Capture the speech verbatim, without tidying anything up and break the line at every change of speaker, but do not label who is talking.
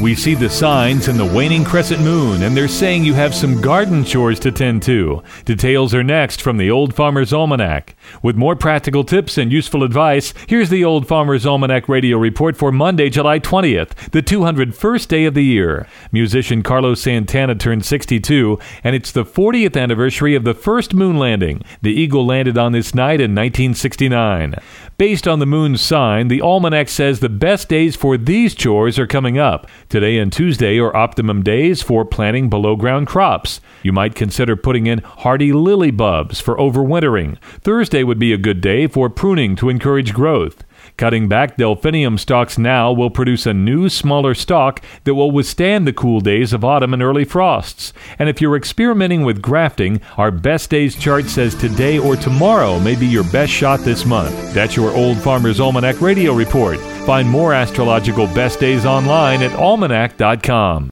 We see the signs in the waning crescent moon, and they're saying you have some garden chores to tend to. Details are next from the Old Farmer's Almanac. With more practical tips and useful advice, here's the Old Farmer's Almanac radio report for Monday, July twentieth, the two hundred first day of the year. Musician Carlos Santana turned sixty-two, and it's the fortieth anniversary of the first moon landing. The Eagle landed on this night in nineteen sixty-nine. Based on the moon's sign, the almanac says the best days for these chores are coming up. Today and Tuesday are optimum days for planting below-ground crops. You might consider putting in hardy lily bulbs for overwintering. Thursday would be a good day for pruning to encourage growth. Cutting back delphinium stalks now will produce a new, smaller stalk that will withstand the cool days of autumn and early frosts. And if you're experimenting with grafting, our best days chart says today or tomorrow may be your best shot this month. That's your Old Farmer's Almanac radio report. Find more astrological best days online at almanac dot com.